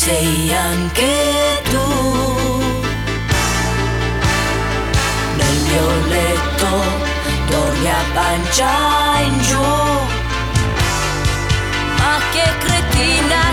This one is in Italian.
sei anche tu. Nel mio letto dormi a pancia in giù. Ma che cretina